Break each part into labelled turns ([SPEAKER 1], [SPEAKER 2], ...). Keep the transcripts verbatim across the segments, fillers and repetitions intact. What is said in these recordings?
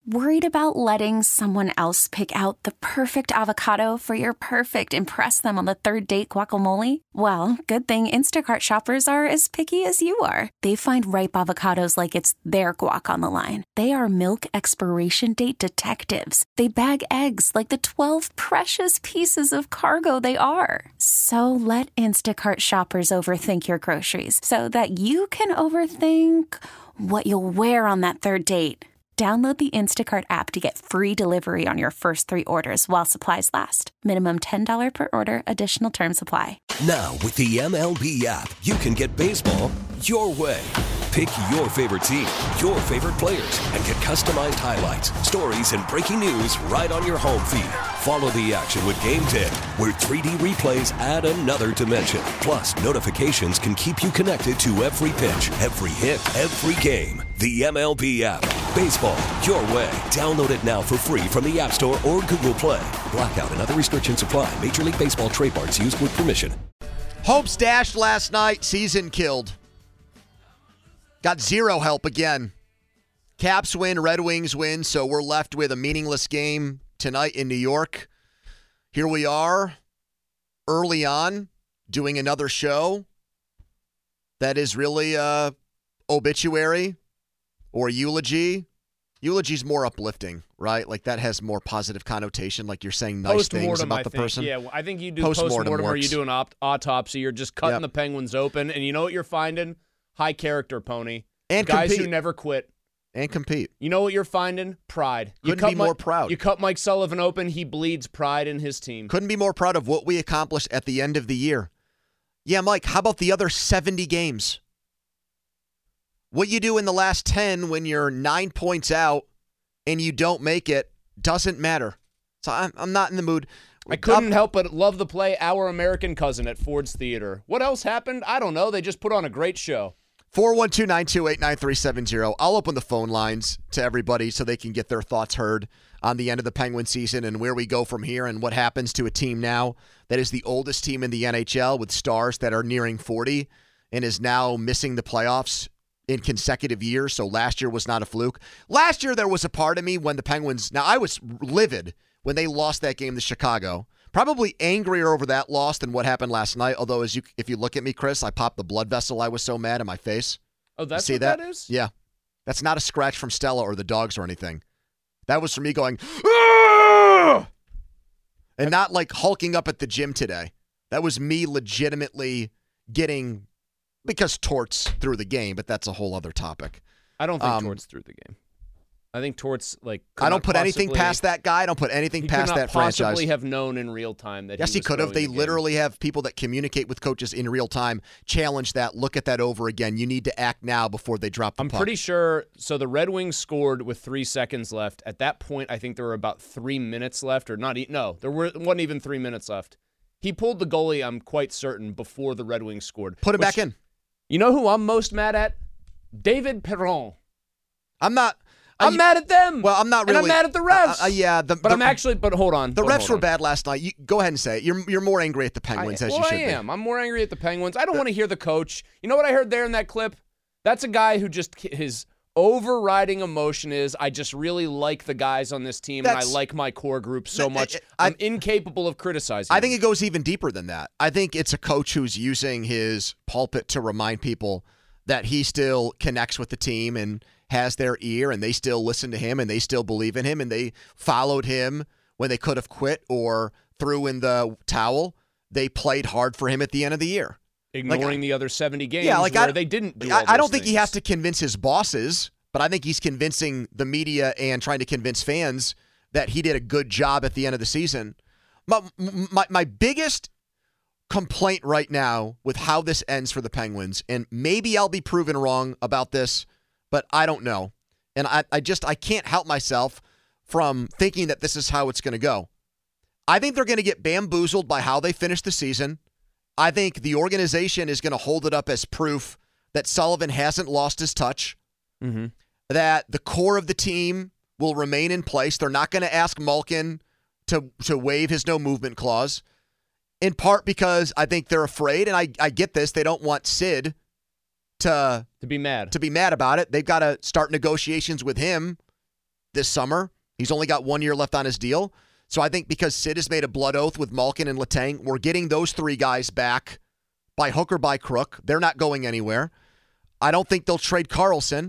[SPEAKER 1] Worried about letting someone else pick out the perfect avocado for your perfect impress them on the third date guacamole? Well, good thing Instacart shoppers are as picky as you are. They find ripe avocados like it's their guac on the line. They are milk expiration date detectives. They bag eggs like the twelve precious pieces of cargo they are. So let Instacart shoppers overthink your groceries so that you can overthink what you'll wear on that third date. Download the Instacart app to get free delivery on your first three orders while supplies last. Minimum ten dollars per order. Additional terms apply.
[SPEAKER 2] Now, with the M L B app, you can get baseball your way. Pick your favorite team, your favorite players, and get customized highlights, stories, and breaking news right on your home feed. Follow the action with Game ten, where three D replays add another dimension. Plus, notifications can keep you connected to every pitch, every hit, every game. The M L B app. Baseball your way. Download it now for free from the App Store or Google Play. Blackout and other restrictions apply. Major League Baseball trademarks used with permission.
[SPEAKER 3] Hopes dashed last night. Season killed. Got zero help again. Caps win, Red Wings win, so we're left with a meaningless game tonight in New York. Here we are, early on, doing another show that is really a obituary or eulogy. Eulogy's more uplifting, right? Like that has more positive connotation, like you're saying nice things about
[SPEAKER 4] I
[SPEAKER 3] the
[SPEAKER 4] think.
[SPEAKER 3] person.
[SPEAKER 4] Yeah, well, I think you do
[SPEAKER 3] Post-mortem
[SPEAKER 4] post-mortem or you
[SPEAKER 3] works.
[SPEAKER 4] do an op- autopsy. You're just cutting
[SPEAKER 3] Yep.
[SPEAKER 4] the Penguins open, and you know what you're finding? High character, Pony.
[SPEAKER 3] And
[SPEAKER 4] Guys
[SPEAKER 3] compete.
[SPEAKER 4] who never quit.
[SPEAKER 3] And compete.
[SPEAKER 4] You know what you're finding? Pride. You
[SPEAKER 3] Couldn't
[SPEAKER 4] cut
[SPEAKER 3] be more
[SPEAKER 4] Mike,
[SPEAKER 3] proud.
[SPEAKER 4] You cut Mike Sullivan open, he bleeds pride in his team.
[SPEAKER 3] Couldn't be more proud of what we accomplished at the end of the year. Yeah, Mike, how about the other seventy games? What you do in the last ten when you're nine points out and you don't make it doesn't matter. So I'm, I'm not in the mood.
[SPEAKER 4] I couldn't help but love the play Our American Cousin at Ford's Theater. What else happened? I don't know. They just put on a great show.
[SPEAKER 3] four one two, nine two eight, nine three seven zero. I'll open the phone lines to everybody so they can get their thoughts heard on the end of the Penguin season and where we go from here and what happens to a team now that is the oldest team in the N H L with stars that are nearing forty and is now missing the playoffs in consecutive years. So last year was not a fluke. Last year there was a part of me when the Penguins, now I was livid when they lost that game to Chicago. Probably angrier over that loss than what happened last night. Although, as you, if you look at me, Chris, I popped the blood vessel. I was so mad in my face.
[SPEAKER 4] Oh, that's
[SPEAKER 3] you see
[SPEAKER 4] what
[SPEAKER 3] that?
[SPEAKER 4] that is?
[SPEAKER 3] Yeah. That's not a scratch from Stella or the dogs or anything. That was from me going, "Aah!" and not like hulking up at the gym today. That was me legitimately getting, because Torts threw the game, but that's a whole other topic.
[SPEAKER 4] I don't think
[SPEAKER 3] Um,
[SPEAKER 4] Torts threw the game. I think Torts, like, could
[SPEAKER 3] I don't
[SPEAKER 4] not
[SPEAKER 3] put anything
[SPEAKER 4] possibly-
[SPEAKER 3] past that guy. I don't put anything
[SPEAKER 4] he
[SPEAKER 3] past
[SPEAKER 4] could not
[SPEAKER 3] that franchise.
[SPEAKER 4] possibly have known in real time that
[SPEAKER 3] Yes,
[SPEAKER 4] he,
[SPEAKER 3] he
[SPEAKER 4] was
[SPEAKER 3] could have.
[SPEAKER 4] throwing
[SPEAKER 3] They
[SPEAKER 4] the game.
[SPEAKER 3] literally have people that communicate with coaches in real time. Challenge that. Look at that over again. You need to act now before they drop the
[SPEAKER 4] I'm
[SPEAKER 3] puck.
[SPEAKER 4] pretty sure. So the Red Wings scored with three seconds left. At that point, I think there were about three minutes left, or not. E- no, there were, wasn't even three minutes left. He pulled the goalie, I'm quite certain, before the Red Wings scored.
[SPEAKER 3] Put it
[SPEAKER 4] which-
[SPEAKER 3] back in.
[SPEAKER 4] You know who I'm most mad at? David Perron.
[SPEAKER 3] I'm not.
[SPEAKER 4] I'm
[SPEAKER 3] I-
[SPEAKER 4] mad at them.
[SPEAKER 3] Well, I'm not really.
[SPEAKER 4] And I'm mad at the refs.
[SPEAKER 3] Uh, uh, yeah, the,
[SPEAKER 4] but
[SPEAKER 3] the,
[SPEAKER 4] I'm actually. But hold on.
[SPEAKER 3] The
[SPEAKER 4] but
[SPEAKER 3] refs
[SPEAKER 4] hold
[SPEAKER 3] were
[SPEAKER 4] on.
[SPEAKER 3] bad last night. You, go ahead and say it. You're you're more angry at the Penguins
[SPEAKER 4] I,
[SPEAKER 3] as
[SPEAKER 4] well,
[SPEAKER 3] you should
[SPEAKER 4] I am.
[SPEAKER 3] be.
[SPEAKER 4] I'm more angry at the Penguins. I don't want to hear the coach. You know what I heard there in that clip? That's a guy who just his overriding emotion is I just really like the guys on this team
[SPEAKER 3] That's-
[SPEAKER 4] and I like my core group so
[SPEAKER 3] I-
[SPEAKER 4] much.
[SPEAKER 3] I-
[SPEAKER 4] I'm incapable of criticizing.
[SPEAKER 3] I think
[SPEAKER 4] them.
[SPEAKER 3] it goes even deeper than that. I think it's a coach who's using his pulpit to remind people that he still connects with the team and has their ear, and they still listen to him, and they still believe in him, and they followed him when they could have quit or threw in the towel. They played hard for him at the end of the year.
[SPEAKER 4] ignoring
[SPEAKER 3] like,
[SPEAKER 4] the other seventy games
[SPEAKER 3] Yeah, like
[SPEAKER 4] where
[SPEAKER 3] I,
[SPEAKER 4] they didn't do
[SPEAKER 3] I,
[SPEAKER 4] all
[SPEAKER 3] I don't
[SPEAKER 4] those
[SPEAKER 3] think he
[SPEAKER 4] things.
[SPEAKER 3] has to convince his bosses, but I think he's convincing the media and trying to convince fans that he did a good job at the end of the season. My, my, my biggest complaint right now with how this ends for the Penguins, and maybe I'll be proven wrong about this, but I don't know. And I, I just, I can't help myself from thinking that this is how it's going to go. I think they're going to get bamboozled by how they finish the season. I think the organization is going to hold it up as proof that Sullivan hasn't lost his touch,
[SPEAKER 4] Mm-hmm.
[SPEAKER 3] that the core of the team will remain in place. They're not going to ask Malkin to, to waive his no movement clause, in part because I think they're afraid, and I, I get this, they don't want Sid to
[SPEAKER 4] To be mad.
[SPEAKER 3] to be mad about it. They've got to start negotiations with him this summer. He's only got one year left on his deal. So I think because Sid has made a blood oath with Malkin and Letang, we're getting those three guys back by hook or by crook. They're not going anywhere. I don't think they'll trade Karlsson.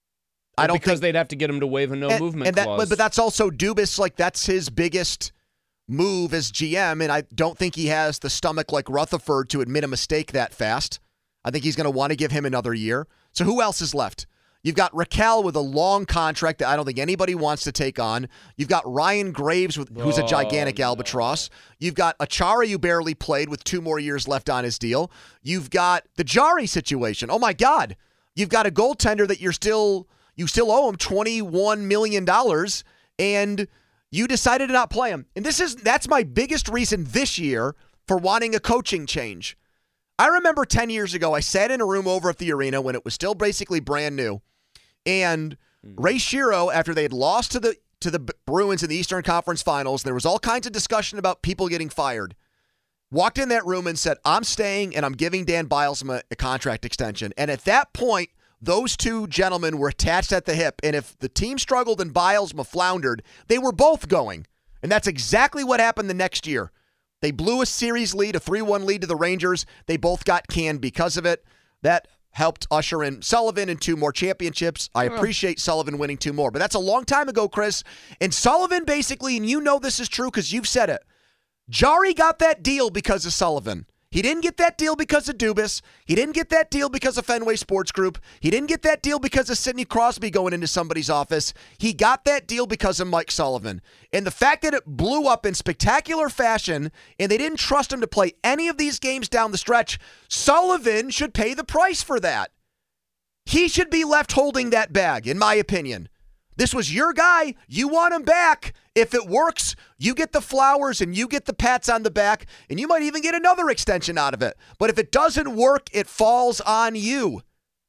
[SPEAKER 3] I don't
[SPEAKER 4] because
[SPEAKER 3] think,
[SPEAKER 4] they'd have to get him to waive a no
[SPEAKER 3] and,
[SPEAKER 4] movement
[SPEAKER 3] and that,
[SPEAKER 4] clause.
[SPEAKER 3] But that's also Dubas. Like, that's his biggest move as G M, and I don't think he has the stomach like Rutherford to admit a mistake that fast. I think he's going to want to give him another year. So who else is left? You've got Raquel with a long contract that I don't think anybody wants to take on. You've got Ryan Graves, with, who's a gigantic
[SPEAKER 4] oh,
[SPEAKER 3] albatross. No. You've got Achara, who barely played, with two more years left on his deal. You've got the Jari situation. Oh, my God. You've got a goaltender that you're still you still owe him twenty-one million dollars, and you decided to not play him. And this is that's my biggest reason this year for wanting a coaching change. I remember ten years ago, I sat in a room over at the arena when it was still basically brand new. And Ray Shero, after they had lost to the to the Bruins in the Eastern Conference Finals, there was all kinds of discussion about people getting fired, walked in that room and said, I'm staying and I'm giving Dan Bilesma a contract extension. And at that point, those two gentlemen were attached at the hip. And if the team struggled and Bilesma floundered, they were both going. And that's exactly what happened the next year. They blew a series lead, a three one lead to the Rangers. They both got canned because of it. That helped usher in Sullivan in two more championships. I appreciate Sullivan winning two more, but that's a long time ago, Chris. And Sullivan basically, and you know this is true because you've said it, Jari got that deal because of Sullivan. He didn't get that deal because of Dubas. He didn't get that deal because of Fenway Sports Group. He didn't get that deal because of Sidney Crosby going into somebody's office. He got that deal because of Mike Sullivan. And the fact that it blew up in spectacular fashion and they didn't trust him to play any of these games down the stretch, Sullivan should pay the price for that. He should be left holding that bag, in my opinion. This was your guy. You want him back. If it works, you get the flowers and you get the pats on the back, and you might even get another extension out of it. But if it doesn't work, it falls on you.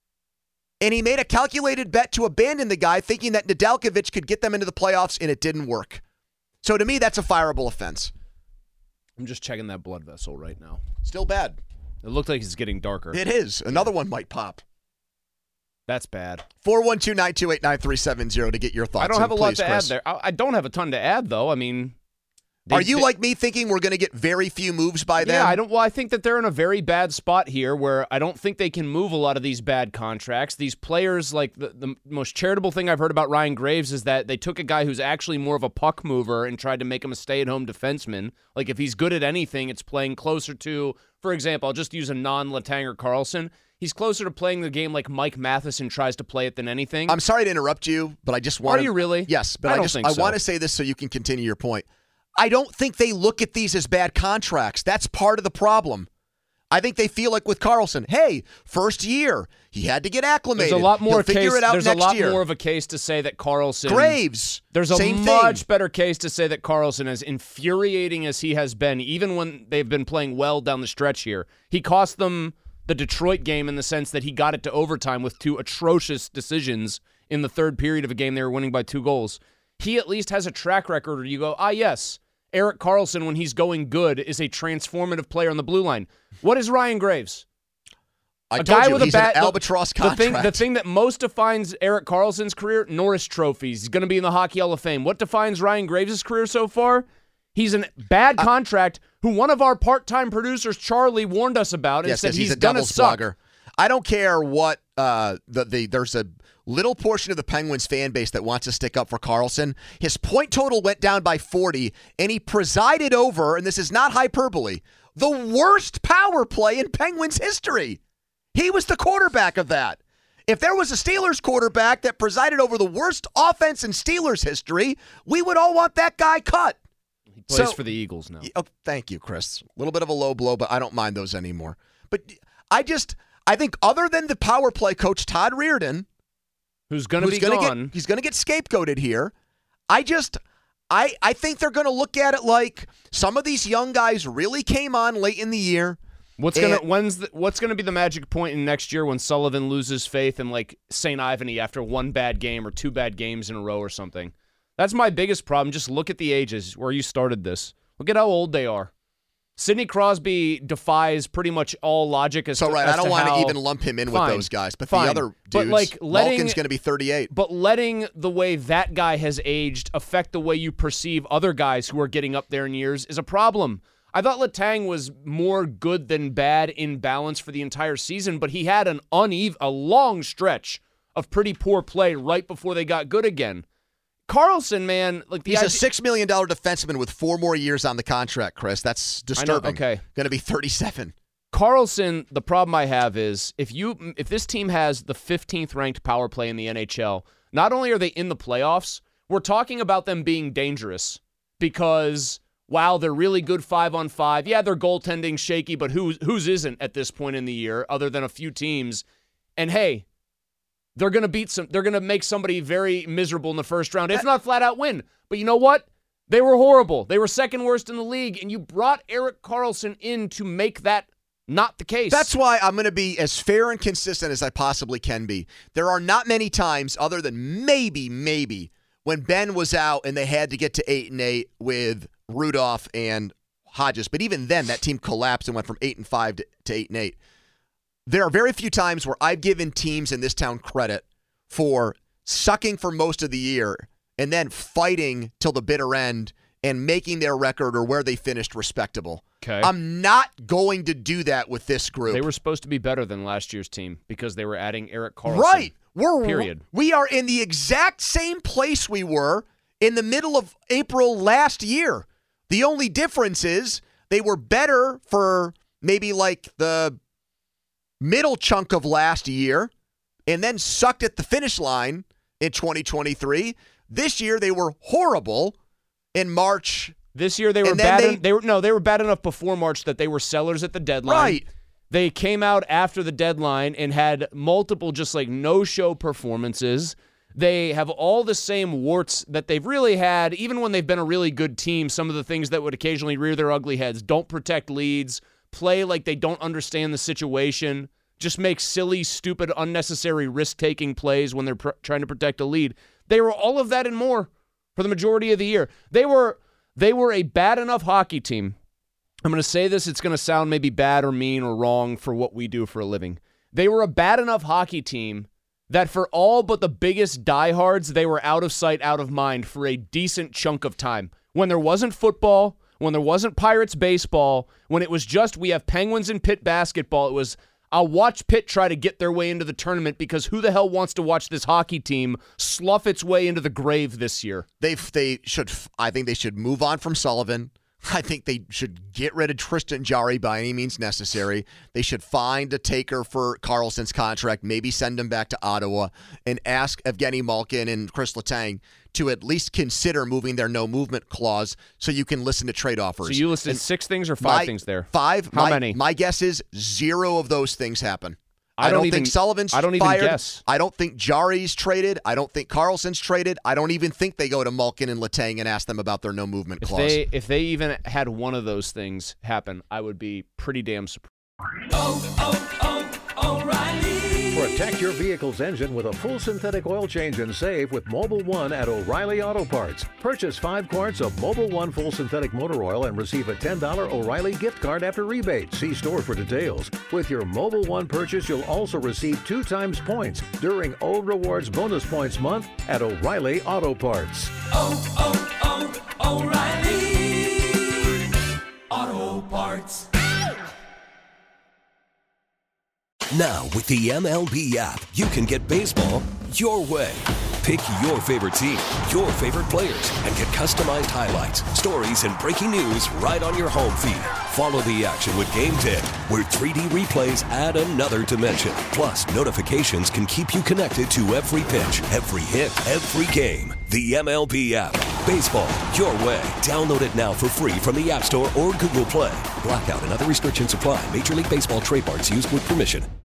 [SPEAKER 3] And he made a calculated bet to abandon the guy, thinking that Nedeljkovic could get them into the playoffs, and it didn't work. So to me, that's a fireable offense.
[SPEAKER 4] I'm just checking that blood vessel right now.
[SPEAKER 3] Still bad.
[SPEAKER 4] It looked like it's getting darker.
[SPEAKER 3] It is. Another one might pop.
[SPEAKER 4] That's bad.
[SPEAKER 3] four one two, nine two eight, nine three seven zero to get your thoughts.
[SPEAKER 4] I don't have
[SPEAKER 3] in,
[SPEAKER 4] a lot
[SPEAKER 3] please,
[SPEAKER 4] to
[SPEAKER 3] Chris.
[SPEAKER 4] add there. I I don't have a ton to add, though. I mean, they,
[SPEAKER 3] are you
[SPEAKER 4] they,
[SPEAKER 3] like me thinking we're going to get very few moves by then?
[SPEAKER 4] Yeah, I don't. Well, I think that they're in a very bad spot here where I don't think they can move a lot of these bad contracts. These players, like the, the most charitable thing I've heard about Ryan Graves is that they took a guy who's actually more of a puck mover and tried to make him a stay-at-home defenseman. Like, if he's good at anything, it's playing closer to, for example, I'll just use a non-Letang or Karlsson. He's closer to playing the game like Mike Matheson tries to play it than anything.
[SPEAKER 3] I'm sorry to interrupt you, but I just want
[SPEAKER 4] Are you really?
[SPEAKER 3] Yes, but
[SPEAKER 4] I
[SPEAKER 3] I,
[SPEAKER 4] don't
[SPEAKER 3] just
[SPEAKER 4] think
[SPEAKER 3] I
[SPEAKER 4] so.
[SPEAKER 3] want to say this so you can continue your point. I don't think they look at these as bad contracts. That's part of the problem. I think they feel like with Karlsson, hey, first year, he had to get acclimated.
[SPEAKER 4] There's a lot more
[SPEAKER 3] He'll figure
[SPEAKER 4] case,
[SPEAKER 3] it out
[SPEAKER 4] There's
[SPEAKER 3] next
[SPEAKER 4] a lot
[SPEAKER 3] year.
[SPEAKER 4] more of a case to say that Karlsson
[SPEAKER 3] Graves.
[SPEAKER 4] There's a
[SPEAKER 3] same
[SPEAKER 4] much
[SPEAKER 3] thing.
[SPEAKER 4] better case to say that Karlsson, as infuriating as he has been, even when they've been playing well down the stretch here, he cost them the Detroit game in the sense that he got it to overtime with two atrocious decisions in the third period of a game they were winning by two goals. He at least has a track record where you go, ah, yes, Erik Karlsson, when he's going good, is a transformative player on the blue line. What is Ryan Graves?
[SPEAKER 3] I
[SPEAKER 4] a
[SPEAKER 3] told
[SPEAKER 4] guy
[SPEAKER 3] you,
[SPEAKER 4] with
[SPEAKER 3] he's
[SPEAKER 4] a bad,
[SPEAKER 3] an albatross
[SPEAKER 4] the,
[SPEAKER 3] contract.
[SPEAKER 4] the thing, the thing that most defines Erik Karlsson's career, Norris trophies. He's going to be in the Hockey Hall of Fame. What defines Ryan Graves' career so far? He's a bad uh, contract who one of our part-time producers, Charlie, warned us about and
[SPEAKER 3] yes,
[SPEAKER 4] said
[SPEAKER 3] yes,
[SPEAKER 4] he's,
[SPEAKER 3] he's a
[SPEAKER 4] going to
[SPEAKER 3] Devils
[SPEAKER 4] suck.
[SPEAKER 3] blogger. I don't care what uh, the, the there's a little portion of the Penguins fan base that wants to stick up for Karlsson. His point total went down by forty, and he presided over, and this is not hyperbole, the worst power play in Penguins history. He was the quarterback of that. If there was a Steelers quarterback that presided over the worst offense in Steelers history, we would all want that guy cut.
[SPEAKER 4] He plays
[SPEAKER 3] So-
[SPEAKER 4] for the Eagles now.
[SPEAKER 3] Oh, thank you, Chris. A little bit of a low blow, but I don't mind those anymore. But I just, I think other than the power play coach, Todd Reardon,
[SPEAKER 4] Who's going to be
[SPEAKER 3] gonna
[SPEAKER 4] gone.
[SPEAKER 3] Get, he's going to get scapegoated here. I just, I, I think they're going to look at it like some of these young guys really came on late in the year.
[SPEAKER 4] What's
[SPEAKER 3] and,
[SPEAKER 4] gonna when's the, what's gonna be the magic point in next year when Sullivan loses faith in like Saint Ivany after one bad game or two bad games in a row or something? That's my biggest problem. Just look at the ages where you started this. Look at how old they are. Sidney Crosby defies pretty much all logic as
[SPEAKER 3] so
[SPEAKER 4] to
[SPEAKER 3] right.
[SPEAKER 4] as
[SPEAKER 3] I don't
[SPEAKER 4] to
[SPEAKER 3] want
[SPEAKER 4] how,
[SPEAKER 3] to even lump him in
[SPEAKER 4] fine,
[SPEAKER 3] with those guys, but
[SPEAKER 4] fine.
[SPEAKER 3] the other dudes,
[SPEAKER 4] but like letting,
[SPEAKER 3] Malkin's going to be thirty-eight.
[SPEAKER 4] But letting the way that guy has aged affect the way you perceive other guys who are getting up there in years is a problem. I thought Letang was more good than bad in balance for the entire season, but he had an uneven, a long stretch of pretty poor play right before they got good again. Carlson, man, like the
[SPEAKER 3] he's
[SPEAKER 4] idea-
[SPEAKER 3] a six million dollars defenseman with four more years on the contract, Chris. That's disturbing.
[SPEAKER 4] Okay.
[SPEAKER 3] Going to be thirty-seven.
[SPEAKER 4] Carlson, the problem I have is if you if this team has the fifteenth ranked power play in the N H L, not only are they in the playoffs, we're talking about them being dangerous because wow, they're really good five on five. Yeah, their goaltending's shaky, but who's whose isn't at this point in the year other than a few teams? And hey, they're going to beat some they're going to make somebody very miserable in the first round, if not flat out win. But you know what? They were horrible. They were second worst in the league, and you brought Erik Karlsson in to make that not the case.
[SPEAKER 3] That's why I'm going to be as fair and consistent as I possibly can be. There are not many times, other than maybe, maybe, when Ben was out and they had to get to eight and eight with Rudolph and Hodges. But even then, that team collapsed and went from eight and five to, to eight and eight. There are very few times where I've given teams in this town credit for sucking for most of the year and then fighting till the bitter end and making their record or where they finished respectable.
[SPEAKER 4] Okay.
[SPEAKER 3] I'm not going to do that with this group.
[SPEAKER 4] They were supposed to be better than last year's team because they were adding Erik Karlsson.
[SPEAKER 3] Right. We're,
[SPEAKER 4] period.
[SPEAKER 3] We are in the exact same place we were in the middle of April last year. The only difference is they were better for maybe like the middle chunk of last year and then sucked at the finish line in twenty twenty-three. This year they were horrible in March.
[SPEAKER 4] This year they were bad. They, en- they were no, they were bad enough before March that they were sellers at the deadline.
[SPEAKER 3] Right.
[SPEAKER 4] They came out after the deadline and had multiple just like no-show performances. They have all the same warts that they've really had, even when they've been a really good team. Some of the things that would occasionally rear their ugly heads: don't protect leads, play like they don't understand the situation, just make silly, stupid, unnecessary risk-taking plays when they're pr- trying to protect a lead. They were all of that and more for the majority of the year. They were they were a bad enough hockey team. I'm going to say this, it's going to sound maybe bad or mean or wrong for what we do for a living. They were a bad enough hockey team that for all but the biggest diehards, they were out of sight, out of mind for a decent chunk of time. When there wasn't football, when there wasn't Pirates baseball, when it was just we have Penguins and Pitt basketball, it was I'll watch Pitt try to get their way into the tournament because who the hell wants to watch this hockey team slough its way into the grave this year?
[SPEAKER 3] They they should. I think they should move on from Sullivan. I think they should get rid of Tristan Jarry by any means necessary. They should find a taker for Karlsson's contract, maybe send him back to Ottawa, and ask Evgeny Malkin and Chris Letang to at least consider moving their no-movement clause so you can listen to trade offers.
[SPEAKER 4] So you listed
[SPEAKER 3] and
[SPEAKER 4] six things or five
[SPEAKER 3] my,
[SPEAKER 4] things there?
[SPEAKER 3] Five.
[SPEAKER 4] How
[SPEAKER 3] my,
[SPEAKER 4] many?
[SPEAKER 3] My guess is zero of those things happen.
[SPEAKER 4] I
[SPEAKER 3] I
[SPEAKER 4] don't
[SPEAKER 3] don't,
[SPEAKER 4] even-
[SPEAKER 3] think Sullivan's
[SPEAKER 4] I don't even
[SPEAKER 3] fired.
[SPEAKER 4] guess.
[SPEAKER 3] I don't think Jarry's traded. I don't think Karlsson's traded. I don't even think they go to Malkin and Letang and ask them about their no-movement
[SPEAKER 4] If
[SPEAKER 3] clause.
[SPEAKER 4] they if they even had one of those things happen, I would be pretty damn surprised.
[SPEAKER 5] Oh, oh, oh, O'Reilly.
[SPEAKER 6] Protect your vehicle's engine with a full synthetic oil change and save with Mobil One at O'Reilly Auto Parts. Purchase five quarts of Mobil One full synthetic motor oil and receive a ten dollars O'Reilly gift card after rebate. See store for details. With your Mobil One purchase, you'll also receive two times points during O Rewards Bonus Points Month at O'Reilly Auto Parts.
[SPEAKER 5] Oh, oh, oh, O'Reilly. Auto Parts.
[SPEAKER 2] Now, with the M L B app, you can get baseball your way. Pick your favorite team, your favorite players, and get customized highlights, stories, and breaking news right on your home feed. Follow the action with Game Day, where three D replays add another dimension. Plus, notifications can keep you connected to every pitch, every hit, every game. The M L B app. Baseball your way. Download it now for free from the App Store or Google Play. Blackout and other restrictions apply. Major League Baseball trademarks used with permission.